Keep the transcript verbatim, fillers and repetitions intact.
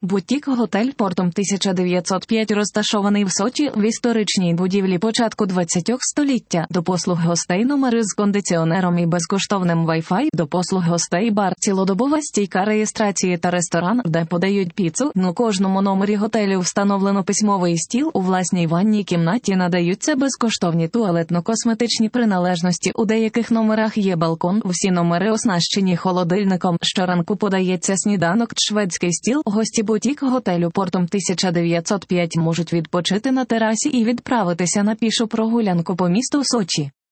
Бутік-готель «Портом» тисяча дев'ятсот п'ять розташований в Сочі в історичній будівлі початку ХХ століття. До послуг гостей номери з кондиціонером і безкоштовним Wi-Fi, до послуг гостей бар, цілодобова стійка реєстрації та ресторан, де подають піцу. У кожному номері готелю встановлено письмовий стіл, у власній ванній кімнаті надаються безкоштовні туалетно-косметичні приналежності. У деяких номерах є балкон, всі номери оснащені холодильником. Щоранку подається сніданок, шведський стіл. Гості бутік-готелю «Портом» тисяча дев'ятсот п'ять можуть відпочити на терасі і відправитися на пішу прогулянку по місту Сочі.